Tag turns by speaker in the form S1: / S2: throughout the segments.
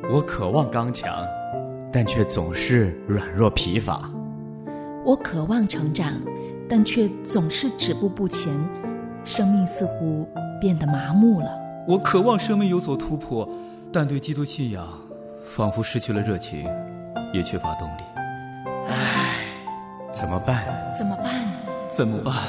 S1: 我渴望刚强，但却总是软弱疲乏。
S2: 我渴望成长，但却总是止步不前，生命似乎变得麻木了。
S3: 我渴望生命有所突破，但对基督信仰仿佛失去了热情，也缺乏动力。
S1: 唉，怎么办？
S2: 怎么办？
S3: 怎么办？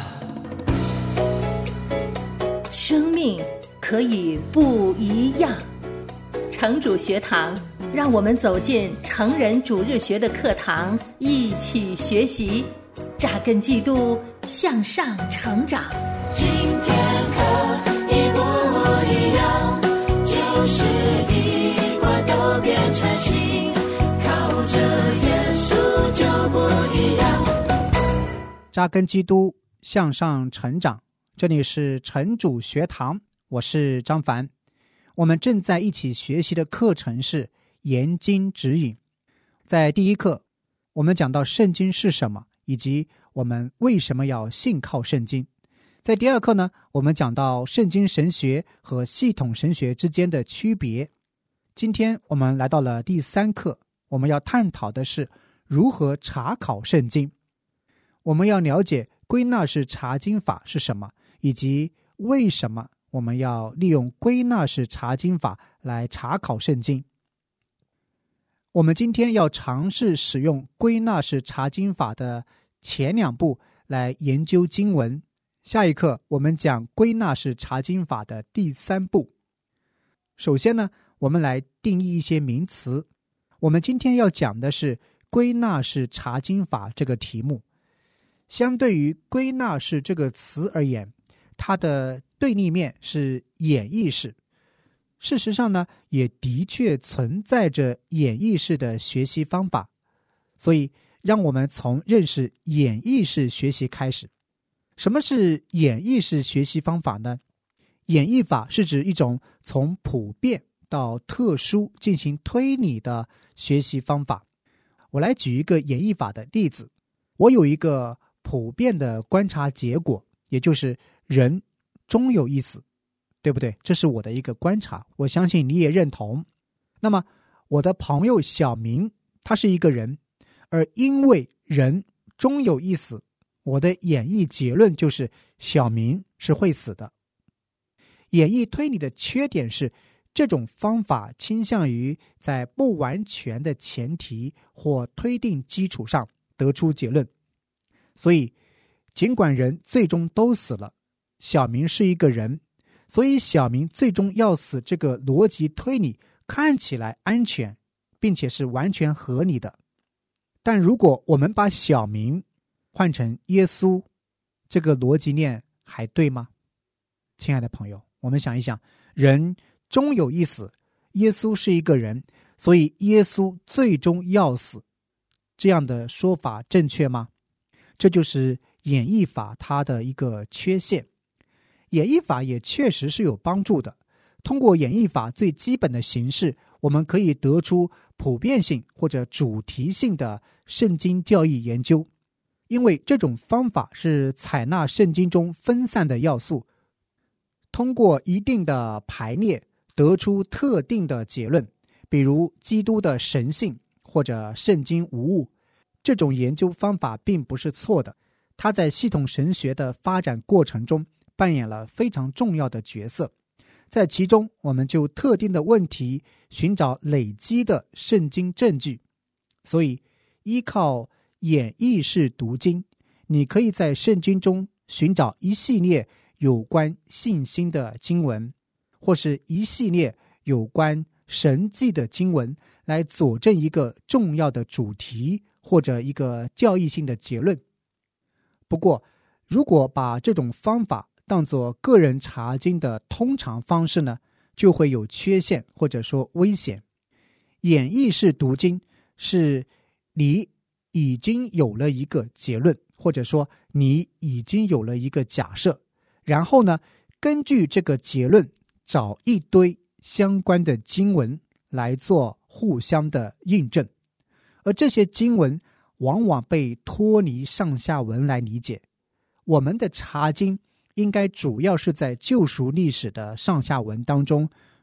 S2: 生命可以不一样。城主学堂，让我们走进成人主日学的课堂，一起学习，扎根基督，向上成长。
S4: 今天可以不一样，就是一块都变成新，靠着耶稣就不一样。
S5: 扎根基督，向上成长。这里是城主学堂，我是张凡。我们正在一起学习的课程是研经指引。在第一课，我们讲到圣经是什么，以及我们为什么要信靠圣经。在第二课呢，我们讲到圣经神学和系统神学之间的区别。今天我们来到了第三课，我们要探讨的是如何查考圣经。我们要了解归纳式查经法是什么，以及为什么我们要利用归纳式查经法来查考圣经。我们今天要尝试使用归纳式查经法的前两步来研究经文。下一课我们讲归纳式查经法的第三步。首先呢，我们来定义一些名词。我们今天要讲的是归纳式查经法这个题目。相对于归纳式这个词而言，它的对立面是演绎式。事实上呢，也的确存在着演绎式的学习方法。所以让我们从认识演绎式学习开始。什么是演绎式学习方法呢？演绎法是指一种从普遍到特殊进行推理的学习方法。我来举一个演绎法的例子。我有一个普遍的观察结果，也就是人终有一死，对不对？这是我的一个观察，我相信你也认同。那么我的朋友小明，他是一个人，而因为人终有一死，我的演绎结论就是小明是会死的。演绎推理的缺点是，这种方法倾向于在不完全的前提或推定基础上得出结论。所以尽管人最终都死了，小明是一个人，所以小明最终要死这个逻辑推理看起来安全，并且是完全合理的。但如果我们把小明换成耶稣，这个逻辑链还对吗？亲爱的朋友，我们想一想，人终有一死，耶稣是一个人，所以耶稣最终要死，这样的说法正确吗？这就是演绎法它的一个缺陷。演绎法也确实是有帮助的。通过演绎法最基本的形式，我们可以得出普遍性或者主题性的圣经教义研究。因为这种方法是采纳圣经中分散的要素，通过一定的排列得出特定的结论，比如基督的神性或者圣经无误。这种研究方法并不是错的，它在系统神学的发展过程中扮演了非常重要的角色。在其中，我们就特定的问题寻找累积的圣经证据。所以依靠演绎式读经，你可以在圣经中寻找一系列有关信心的经文，或是一系列有关神迹的经文，来佐证一个重要的主题或者一个教义性的结论。不过如果把这种方法当作个人查经的通常方式呢，就会有缺陷或者说危险。演绎式读经是你已经有了一个结论，或者说你已经有了一个假设，然后呢，根据这个结论找一堆相关的经文来做互相的印证。而这些经文往往被脱离上下文来理解。我们的查经应该主要是在救赎历史的上下文当中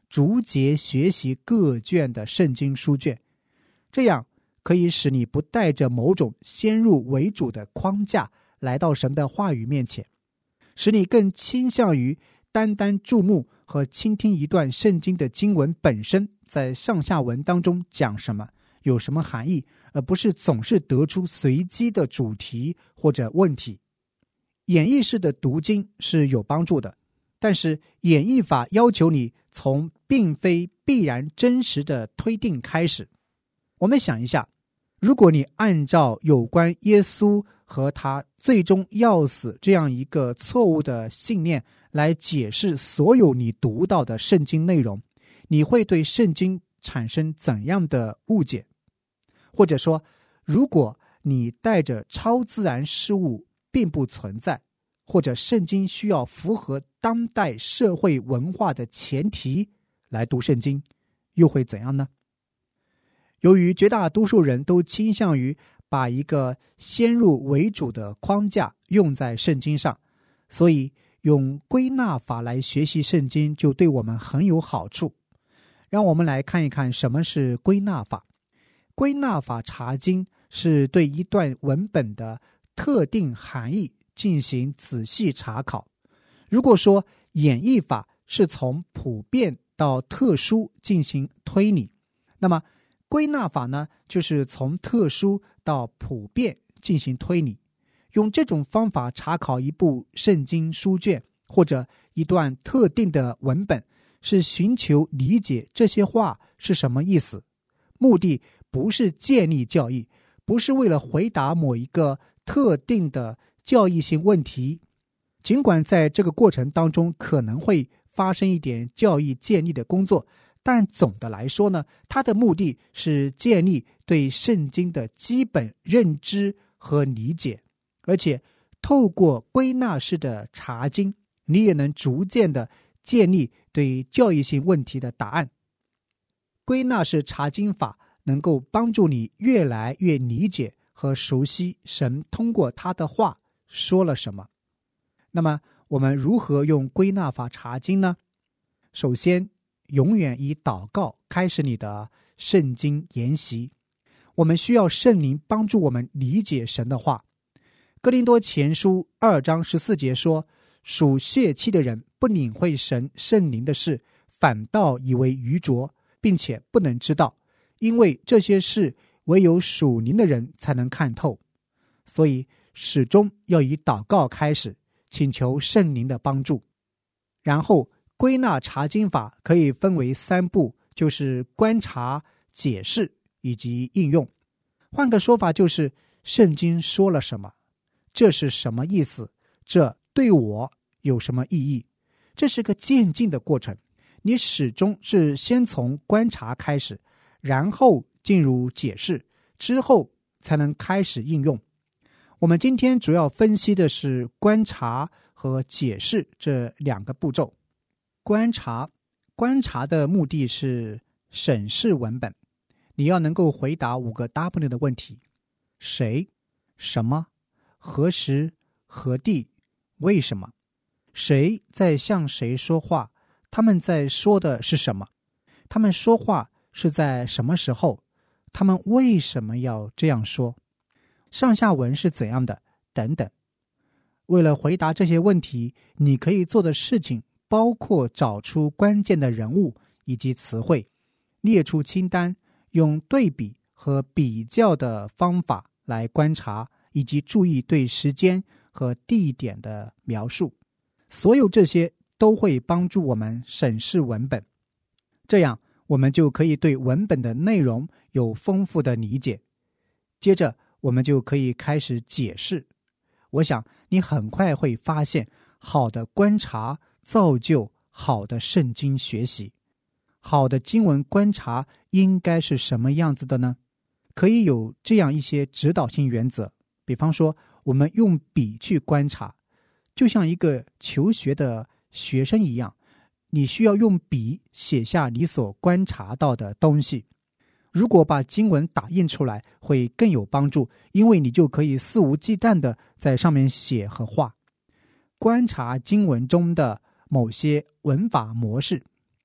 S5: 逐节学习各卷的圣经书卷，这样可以使你不带着某种先入为主的框架来到神的话语面前，使你更倾向于单单注目和倾听一段圣经的经文本身在上下文当中讲什么，有什么含义，而不是总是得出随机的主题或者问题。演绎式的读经是有帮助的，但是演绎法要求你从并非必然真实的推定开始。我们想一下，如果你按照有关耶稣和他最终要死这样一个错误的信念来解释所有你读到的圣经内容，你会对圣经产生怎样的误解？或者说，如果你带着超自然事物并不存在，或者圣经需要符合当代社会文化的前提来读圣经，又会怎样呢？由于绝大多数人都倾向于把一个先入为主的框架用在圣经上，所以用归纳法来学习圣经就对我们很有好处。让我们来看一看什么是归纳法。归纳法查经是对一段文本的特定含义进行仔细查考。如果说演绎法是从普遍到特殊进行推理，那么归纳法呢，就是从特殊到普遍进行推理。用这种方法查考一部圣经书卷或者一段特定的文本，是寻求理解这些话是什么意思，目的不是建立教义，不是为了回答某一个特定的教义性问题。尽管在这个过程当中可能会发生一点教义建立的工作，但总的来说呢，它的目的是建立对圣经的基本认知和理解，而且透过归纳式的查经，你也能逐渐的建立对教义性问题的答案。归纳式查经法能够帮助你越来越理解和熟悉神通过他的话说了什么。那么我们如何用归纳法查经呢？首先，永远以祷告开始你的圣经研习。我们需要圣灵帮助我们理解神的话。哥林多前书2章14节说，属血气的人不领会神圣灵的事，反倒以为愚拙，并且不能知道，因为这些事唯有属灵的人才能看透。所以始终要以祷告开始，请求圣灵的帮助。然后归纳查经法可以分为3步，就是观察、解释以及应用。换个说法就是圣经说了什么，这是什么意思，这对我有什么意义。这是个渐进的过程，你始终是先从观察开始，然后进入解释，之后才能开始应用。我们今天主要分析的是观察和解释这2个步骤。观察的目的是审视文本，你要能够回答5个 W 的问题：谁、什么、何时、何地、为什么。谁在向谁说话？他们在说的是什么？他们说话是在什么时候？他们为什么要这样说？上下文是怎样的？等等。为了回答这些问题，你可以做的事情包括找出关键的人物以及词汇，列出清单，用对比和比较的方法来观察，以及注意对时间和地点的描述。所有这些都会帮助我们审视文本，这样我们就可以对文本的内容有丰富的理解。接着我们就可以开始解释。我想你很快会发现，好的观察造就好的圣经学习。好的经文观察应该是什么样子的呢？可以有这样一些指导性原则。比方说，我们用笔去观察，就像一个求学的学生一样，你需要用笔写下你所观察到的东西。如果把经文打印出来会更有帮助，因为你就可以肆无忌惮地在上面写和画。观察经文中的某些文法模式，比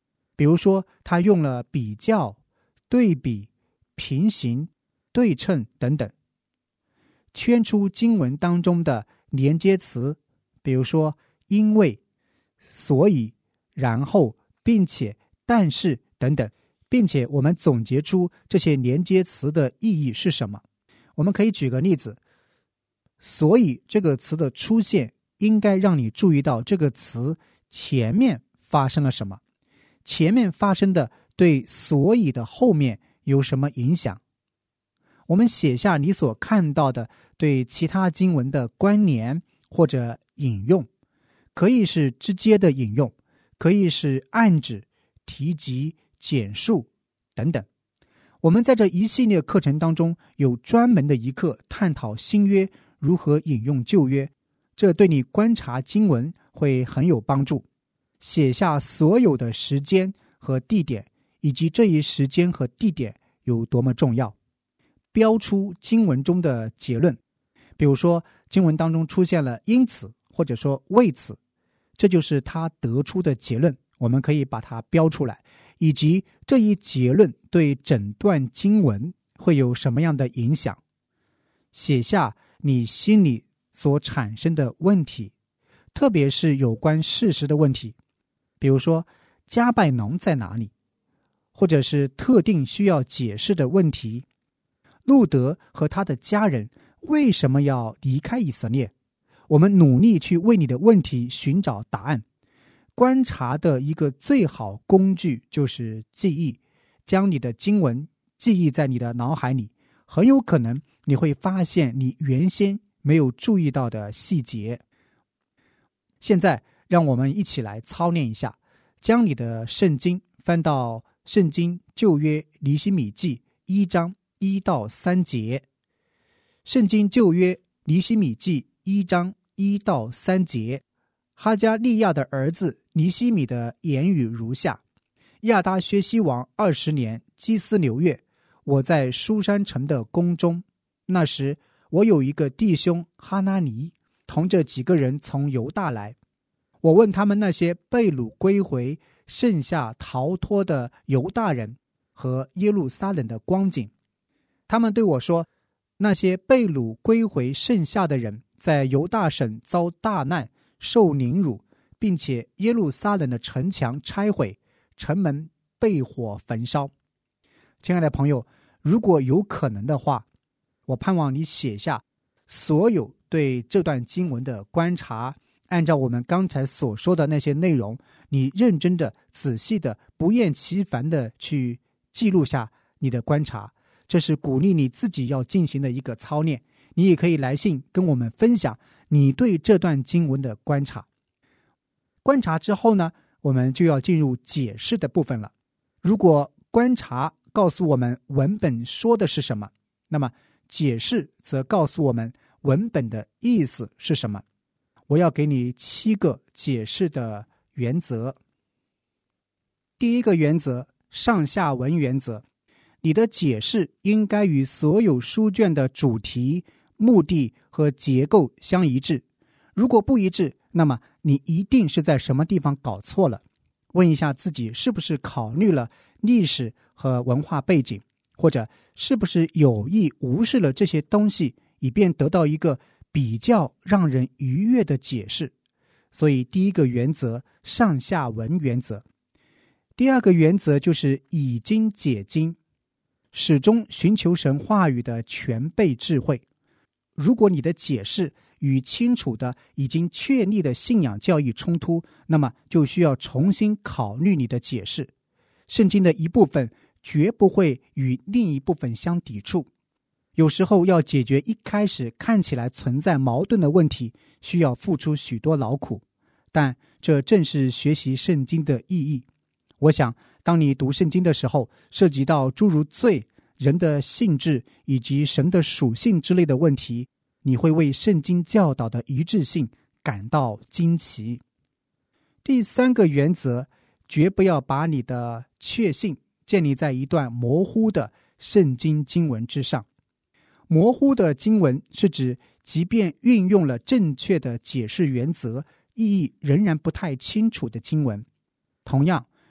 S5: 比如说他用了比较、对比、平行、对称等等，圈出经文当中的连接词，比如说因为、所以、然后、并且、但是等等，并且我们总结出这些连接词的意义是什么。我们可以举个例子，所以这个词的出现应该让你注意到这个词前面发生了什么，前面发生的对所以的后面有什么影响。我们写下你所看到的对其他经文的关联或者引用，可以是直接的引用，可以是暗指、提及、简述等等。我们在这一系列课程当中有专门的一课探讨新约如何引用旧约，这对你观察经文会很有帮助。写下所有的时间和地点，以及这一时间和地点有多么重要。标出经文中的结论，比如说经文当中出现了因此或者说为此，这就是他得出的结论，我们可以把它标出来，以及这一结论对整段经文会有什么样的影响。写下你心里所产生的问题，特别是有关事实的问题，比如说加百农在哪里，或者是特定需要解释的问题。路德和他的家人为什么要离开以色列？我们努力去为你的问题寻找答案。观察的一个最好工具就是记忆，将你的经文记忆在你的脑海里，很有可能你会发现你原先没有注意到的细节。现在让我们一起来操练一下，将你的圣经翻到圣经旧约尼希米记1章1到3节。圣经旧约尼希米记1章1到3节，哈加利亚的儿子尼希米的言语如下：亚达薛西王20年基斯流月，我在书珊城的宫中，那时我有一个弟兄哈拿尼，同着几个人从犹大来。我问他们那些被掳归回剩下逃脱的犹大人和耶路撒冷的光景，他们对我说，那些被掳归回剩下的人在犹大省遭大难，受凌辱，并且耶路撒冷的城墙拆毁，城门被火焚烧。亲爱的朋友，如果有可能的话，我盼望你写下所有对这段经文的观察，按照我们刚才所说的那些内容，你认真的、仔细的、不厌其烦的去记录下你的观察。这是鼓励你自己要进行的一个操练。你也可以来信跟我们分享你对这段经文的观察。观察之后呢，我们就要进入解释的部分了。如果观察告诉我们文本说的是什么，那么解释则告诉我们文本的意思是什么。我要给你7个解释的原则。第一个原则，上下文原则。你的解释应该与所有书卷的主题、目的和结构相一致。如果不一致，那么你一定是在什么地方搞错了。问一下自己，是不是考虑了历史和文化背景，或者是不是有意无视了这些东西，以便得到一个比较让人愉悦的解释。所以第一个原则，上下文原则。第二个原则就是以经解经，始终寻求神话语的全备智慧。如果你的解释与清楚的已经确立的信仰教义冲突，那么就需要重新考虑你的解释。圣经的一部分绝不会与另一部分相抵触。有时候要解决一开始看起来存在矛盾的问题，需要付出许多劳苦，但这正是学习圣经的意义。我想当你读圣经的时候，涉及到诸如罪、人的性质以及神的属性之类的问题，你会为圣经教导的一致性感到惊奇。第三个原则，绝不要把你的确信建立在一段模糊的圣经经文之上。模糊的经文是指即便运用了正确的解释原则，意义仍然不太清楚的经文。同样，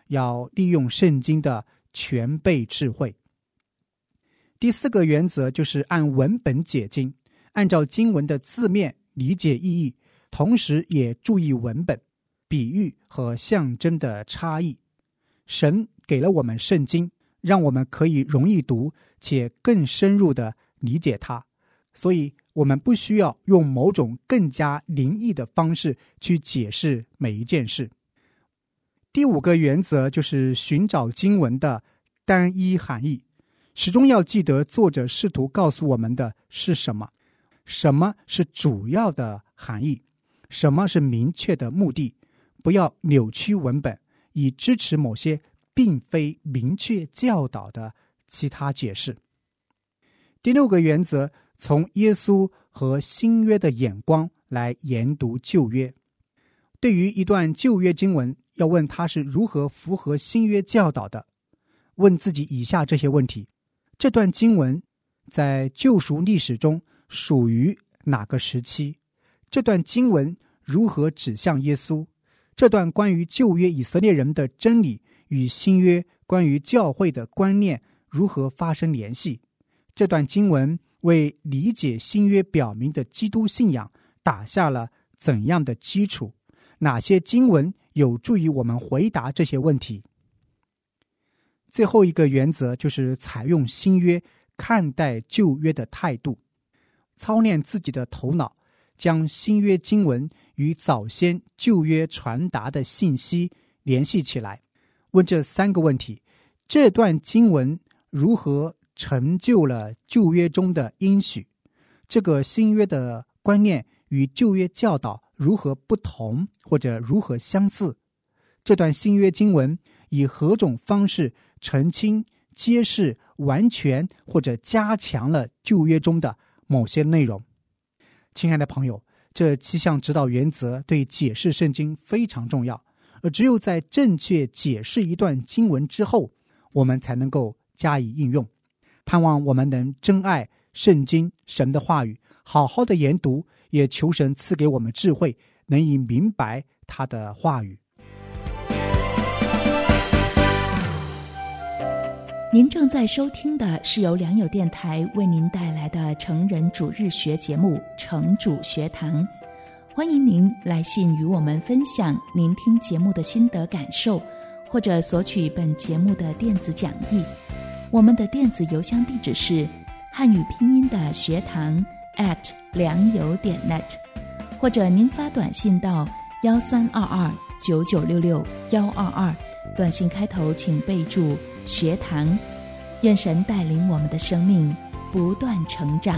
S5: 要利用圣经的全备智慧。第4个原则就是按文本解经，按照经文的字面理解意义，同时也注意文本、比喻和象征的差异。神给了我们圣经，让我们可以容易读且更深入地理解它，所以我们不需要用某种更加灵异的方式去解释每一件事。第5个原则就是寻找经文的单一含义，始终要记得作者试图告诉我们的是什么，什么是主要的含义，什么是明确的目的，不要扭曲文本以支持某些并非明确教导的其他解释。第6个原则，从耶稣和新约的眼光来研读旧约。对于一段旧约经文，要问它是如何符合新约教导的，问自己以下这些问题：这段经文在救赎历史中属于哪个时期？这段经文如何指向耶稣？这段关于旧约以色列人的真理与新约关于教会的观念如何发生联系？这段经文为理解新约表明的基督信仰打下了怎样的基础？哪些经文有助于我们回答这些问题？最后一个原则就是采用新约看待旧约的态度，操练自己的头脑，将新约经文与早先旧约传达的信息联系起来，问这3个问题：这段经文如何成就了旧约中的应许？这个新约的观念与旧约教导如何不同或者如何相似？这段新约经文以何种方式澄清、揭示、完全或者加强了旧约中的某些内容？亲爱的朋友，这7项指导原则对解释圣经非常重要，而只有在正确解释一段经文之后，我们才能够加以应用。盼望我们能珍爱圣经神的话语，好好的研读，也求神赐给我们智慧，能以明白他的话语。
S6: 您正在收听的是由良友电台为您带来的成人主日学节目《成主学堂》，欢迎您来信与我们分享您听节目的心得感受，或者索取本节目的电子讲义。我们的电子邮箱地址是汉语拼音的学堂良友.net， 或者您发短信到13229966-122，短信开头请备注学堂。愿神带领我们的生命不断成长。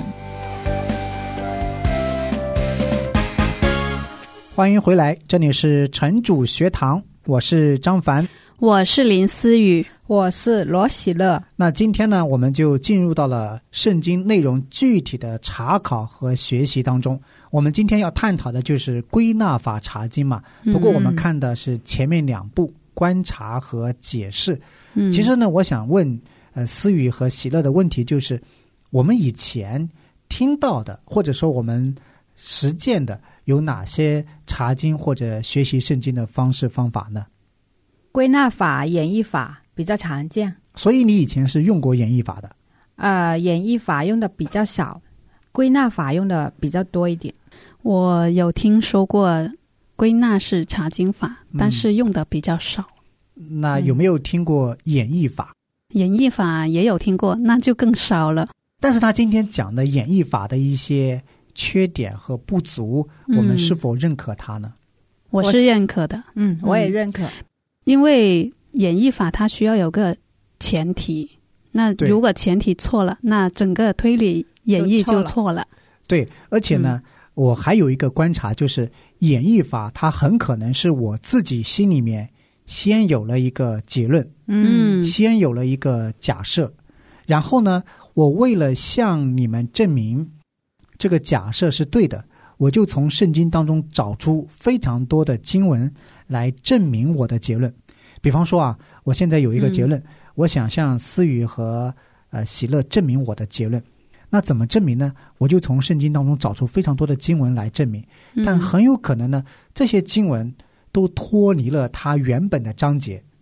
S5: 欢迎回来，这里是城主学堂，我是张凡，
S7: 我是林思雨，
S8: 我是罗喜乐。
S5: 那今天呢，我们就进入到了圣经内容具体的查考和学习当中。我们今天要探讨的就是归纳法查经嘛，不过我们看的是前面2部观察和解释。其实呢，我想问思雨和喜乐的问题就是，我们以前听到的或者说我们实践的有哪些查经或者学习圣经的方式方法呢？
S8: 归纳法、演绎法比较常见。
S5: 所以你以前是用过演绎法的？
S8: 演绎法用的比较少，归纳法用的比较多一点。
S7: 我有听说过归纳式查经法，但是用的比较少。
S5: 那有没有听过演绎法？
S7: 演绎法也有听过，那就更少了。
S5: 但是他今天讲的演绎法的一些缺点和不足，我们是否认可它呢？
S7: 我是认可的。
S8: 我也认可。
S7: 因为演绎法它需要有个前提，那如果前提错了，那整个推理演绎就错了。
S5: 对，而且呢，我还有一个观察，就是演绎法它很可能是我自己心里面先有了一个结论，先有了一个假设，然后呢，我为了向你们证明这个假设是对的，我就从圣经当中找出非常多的经文来证明我的结论。比方说啊，我现在有一个结论，我想向思雨和喜乐证明我的结论。那怎么证明呢？我就从圣经当中找出非常多的经文来证明，但很有可能呢，这些经文都脱离了它原本的章节，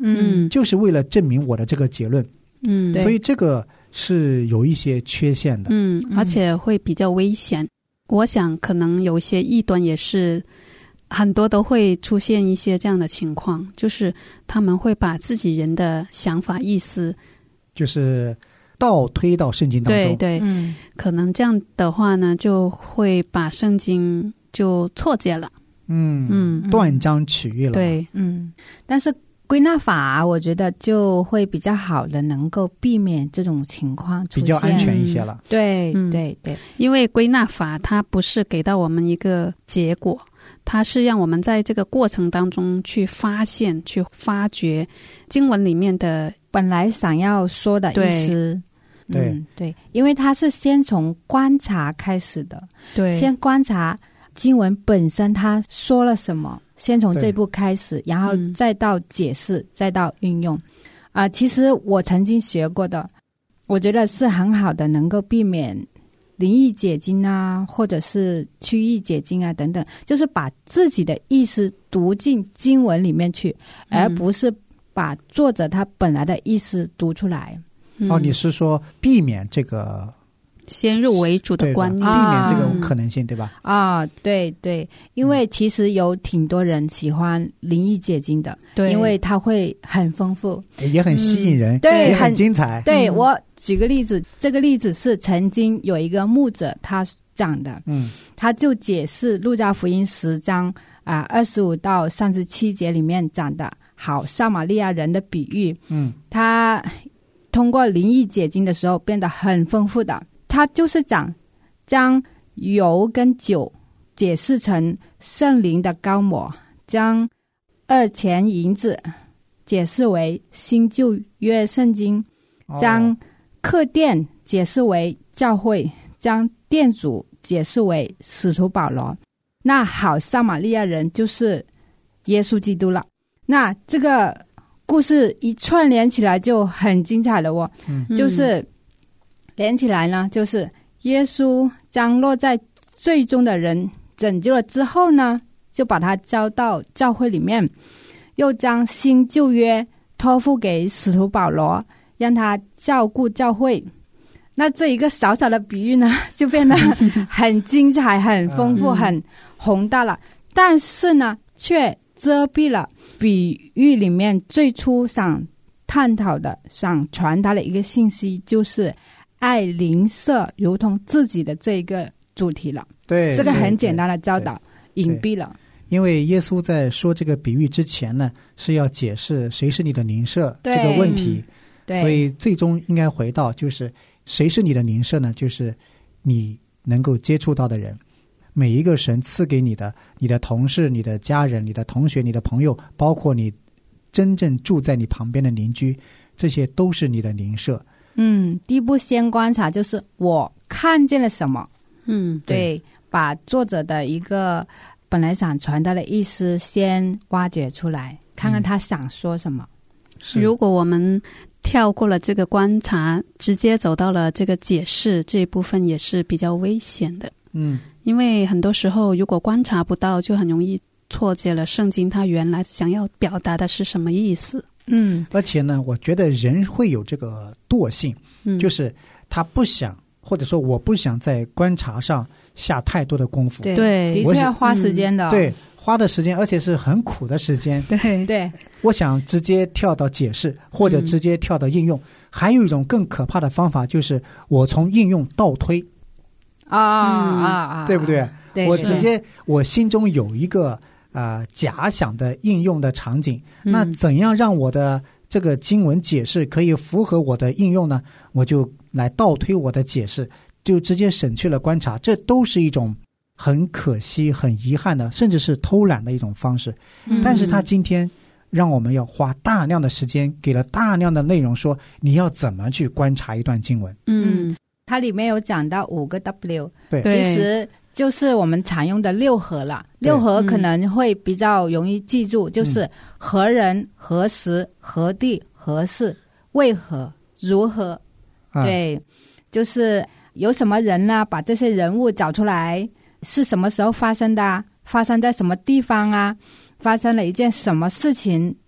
S5: 就是为了证明我的这个结论。
S7: 对，
S5: 所以这个是有一些缺陷的。
S7: 而且会比较危险。我想可能有一些异端也是很多都会出现一些这样的情况，就是他们会把自己人的想法意思
S5: 就是倒推到圣经当中。
S7: 对，可能这样的话呢就会把圣经就错解了，
S5: 断章取义了。
S7: 对，
S8: 但是归纳法我觉得就会比较好的能够避免这种情况出现，
S5: 比较安全一些了。
S8: 对，
S7: 因为归纳法它不是给到我们一个结果，它是让我们在这个过程当中去发现去发掘经文里面的
S8: 本来想要说的意思。对，因为它是先从观察开始的，
S7: 对，
S8: 先观察经文本身它说了什么，先从这步开始，然后再到解释，再到运用。其实我曾经学过的，我觉得是很好的，能够避免灵异解经啊，或者是曲意解经啊等等，就是把自己的意思读进经文里面去，而不是把作者他本来的意思读出来。
S5: 你是说避免这个
S7: 先入为主的观念，
S5: 避免这个可能性，对吧？
S8: 对，因为其实有挺多人喜欢灵异解经的，因为它会很丰富，
S5: 也很吸引人，
S8: 对，
S5: 也很精彩。
S8: 对，我举个例子，这个例子是曾经有一个牧者他讲的，他就解释路加福音10章25到37节里面讲的好撒玛利亚人的比喻，他通过灵异解经的时候变得很丰富的。他就是讲将油跟酒解释成圣灵的膏抹，将2钱银子解释为新旧约圣经，将客店解释为教会，将店主解释为使徒保罗。那好撒玛利亚人就是耶稣基督了。那这个故事一串联起来就很精彩了就是连起来呢，就是耶稣将落在罪中的人拯救了之后呢，就把他交到教会里面，又将新旧约托付给使徒保罗，让他照顾教会。那这一个小小的比喻呢，就变得很精彩、很丰富、很宏大了。但是呢，却遮蔽了比喻里面最初想探讨的、想传达的一个信息，就是爱邻舍如同自己的这一个主题了。
S5: 对，
S8: 这个很简单的教导，隐蔽了。
S5: 因为耶稣在说这个比喻之前呢，是要解释谁是你的邻舍这个问题，所以最终应该回到就是谁是你的邻舍呢？就是你能够接触到的人，每一个神赐给你的，你的同事、你的家人、你的同学、你的朋友，包括你真正住在你旁边的邻居，这些都是你的邻舍。
S8: 第一步先观察，就是我看见了什么。对，把作者的一个本来想传达的意思先挖掘出来，看看他想说什么。
S7: 如果我们跳过了这个观察，直接走到了这个解释这一部分，也是比较危险的。因为很多时候如果观察不到，就很容易错解了圣经它原来想要表达的是什么意思。
S5: 而且呢，我觉得人会有这个惰性，就是他不想，或者说我不想在观察上下太多的功夫。
S8: 对，的确要花时间的。
S5: 对，花的时间，而且是很苦的时间。
S8: 对，
S5: 我想直接跳到解释，或者直接跳到应用。还有一种更可怕的方法，就是我从应用倒推。对不对？我直接我心中有一个假想的应用的场景，那怎样让我的这个经文解释可以符合我的应用呢？我就来倒推我的解释，就直接省去了观察。这都是一种很可惜、很遗憾的，甚至是偷懒的一种方式。但是他今天让我们要花大量的时间，给了大量的内容，说你要怎么去观察一段经文。
S8: 它里面有讲到5个 W，
S5: 对，
S8: 其实就是我们常用的6合了。6合可能会比较容易记住，就是何人、何时、何地、何事、为何、如何。对，就是有什么人呢？把这些人物找出来，是什么时候发生的？发生在什么地方啊？发生了一件什么事情？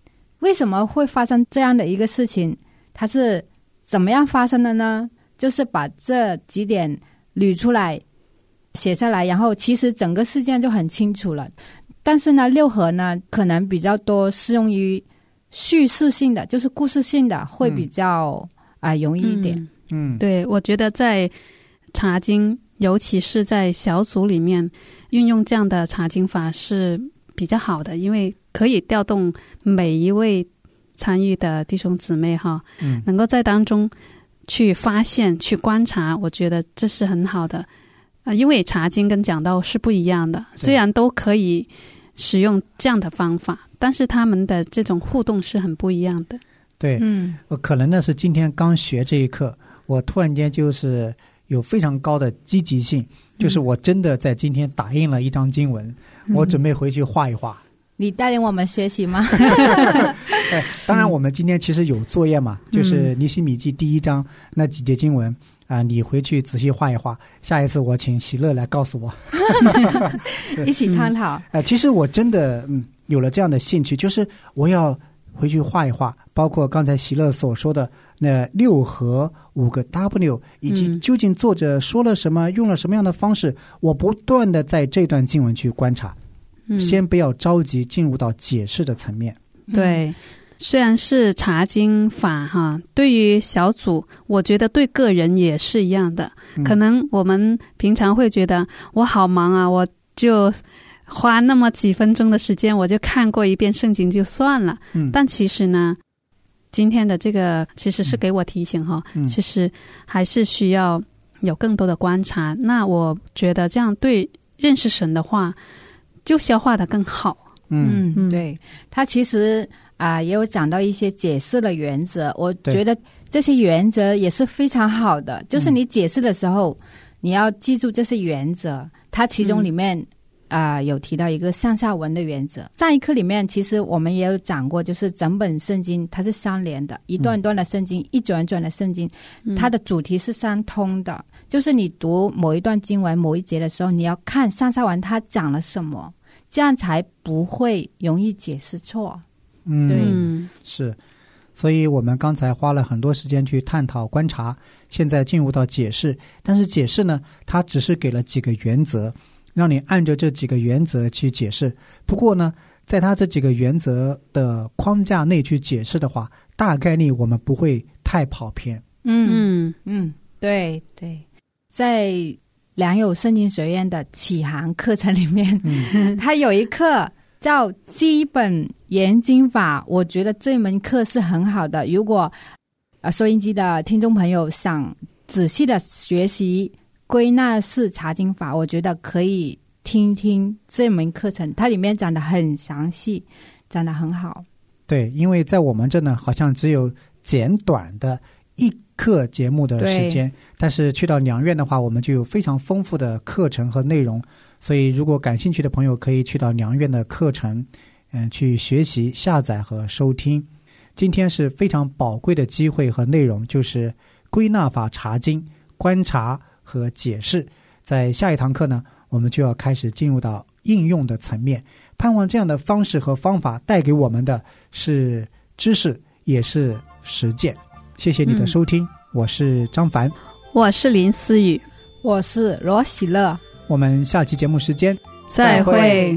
S8: 为什么会发生这样的一个事情？它是怎么样发生的呢？就是把这几点捋出来写下来，然后其实整个事件就很清楚了。但是呢六合呢可能比较多适用于叙事性的，就是故事性的会比较容易一点。
S7: 对，我觉得在查经尤其是在小组里面运用这样的查经法是比较好的，因为可以调动每一位参与的弟兄姊妹能够在当中去发现去观察，我觉得这是很好的。因为查经跟讲道是不一样的，虽然都可以使用这样的方法，但是他们的这种互动是很不一样的。
S5: 对，可能呢是今天刚学这一课，我突然间就是有非常高的积极性，就是我真的在今天打印了一张经文，我准备回去画一画。
S8: 你带领我们学习吗？
S5: 当然我们今天其实有作业嘛，就是尼希米记第1章那几节经文你回去仔细画一画，下一次我请喜乐来告诉我
S8: 一起探讨。
S5: 其实我真的有了这样的兴趣，就是我要回去画一画，包括刚才喜乐所说的那6合5个 W， 以及究竟作者说了什么，用了什么样的方式，我不断的在这段经文去观察，先不要着急进入到解释的层面。
S7: 对，虽然是查经法对于小组我觉得对个人也是一样的。可能我们平常会觉得我好忙啊，我就花那么几分钟的时间我就看过一遍圣经就算了。但其实呢今天的这个其实是给我提醒其实还是需要有更多的观察。那我觉得这样对认识神的话就消化得更好。
S8: 对，他其实也有讲到一些解释的原则，我觉得这些原则也是非常好的。就是你解释的时候你要记住这些原则，它其中里面有提到一个上下文的原则。上一课里面其实我们也有讲过，就是整本圣经它是相连的，一段段的圣经，一卷卷的圣经，它的主题是相通的。就是你读某一段经文某一节的时候，你要看上下文它讲了什么，这样才不会容易解释错。对，
S5: 是。所以我们刚才花了很多时间去探讨观察，现在进入到解释。但是解释呢它只是给了几个原则，让你按照这几个原则去解释。不过呢在它这几个原则的框架内去解释的话，大概率我们不会太跑偏。
S8: 对对，在良友圣经学院的启航课程里面它有一课叫基本研经法，我觉得这门课是很好的。如果收音机的听众朋友想仔细的学习归纳式查经法，我觉得可以听听这门课程，它里面讲得很详细，讲得很好。
S5: 对，因为在我们这呢好像只有简短的一课节目的时间，但是去到良院的话我们就有非常丰富的课程和内容，所以如果感兴趣的朋友可以去到良院的课程去学习下载和收听。今天是非常宝贵的机会和内容，就是归纳法查经、观察和解释。在下一堂课呢我们就要开始进入到应用的层面，盼望这样的方式和方法带给我们的是知识也是实践。谢谢你的收听，我是张凡，
S7: 我是林思雨，
S8: 我是罗喜乐，
S5: 我们下期节目时间
S7: 再会。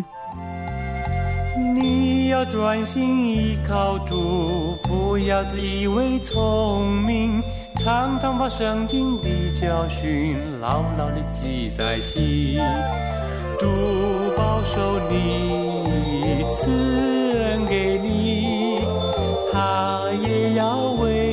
S4: 你要专心依靠主，不要自以为聪明，常常把圣经的教训牢牢地记在心。主保守你，赐恩给你，他也要为